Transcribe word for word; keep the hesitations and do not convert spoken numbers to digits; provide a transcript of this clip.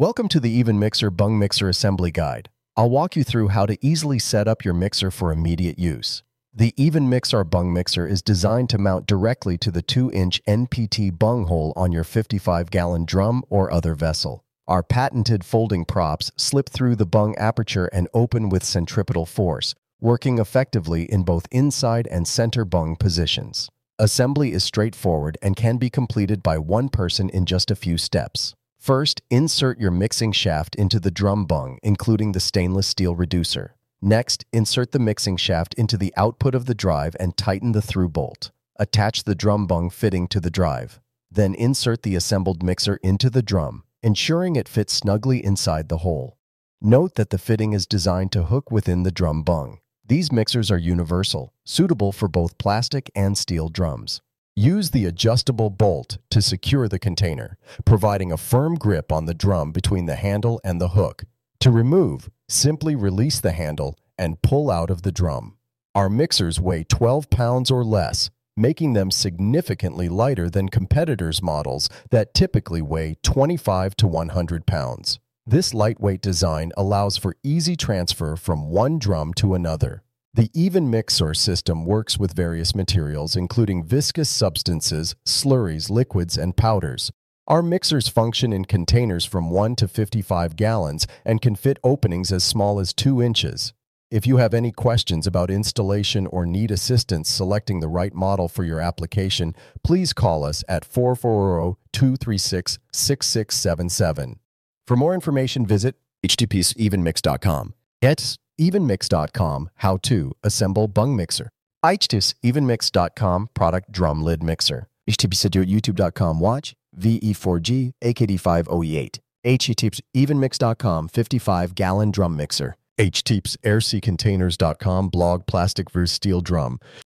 Welcome to the Even Mixer Bung Mixer Assembly Guide. I'll walk you through how to easily set up your mixer for immediate use. The Even Mixer Bung Mixer is designed to mount directly to the two inch N P T bung hole on your fifty-five gallon drum or other vessel. Our patented folding props slip through the bung aperture and open with centripetal force, working effectively in both inside and center bung positions. Assembly is straightforward and can be completed by one person in just a few steps. First, insert your mixing shaft into the drum bung, including the stainless steel reducer. Next, insert the mixing shaft into the output of the drive and tighten the through bolt. Attach the drum bung fitting to the drive. Then insert the assembled mixer into the drum, ensuring it fits snugly inside the hole. Note that the fitting is designed to hook within the drum bung. These mixers are universal, suitable for both plastic and steel drums. Use the adjustable bolt to secure the container, providing a firm grip on the drum between the handle and the hook. To remove, simply release the handle and pull out of the drum. Our mixers weigh twelve pounds or less, making them significantly lighter than competitors' models that typically weigh twenty-five to one hundred pounds. This lightweight design allows for easy transfer from one drum to another. The Even Mixer system works with various materials, including viscous substances, slurries, liquids, and powders. Our mixers function in containers from one to fifty-five gallons and can fit openings as small as two inches. If you have any questions about installation or need assistance selecting the right model for your application, please call us at four four zero, two three six, six six seven seven. For more information, visit h t t p s even mix dot com. It's even mix dot com, how to assemble bung mixer. h t t p s even mix dot com, product drum lid mixer. h t t p s youtube dot com, watch V E four G A K D five O E eight. h t t p s even mix dot com, fifty-five gallon drum mixer. h t t p s air sea containers dot com, blog plastic versus steel drum.